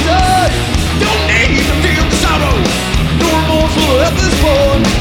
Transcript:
say, don't need to feel the sorrow. No remorse will help this one.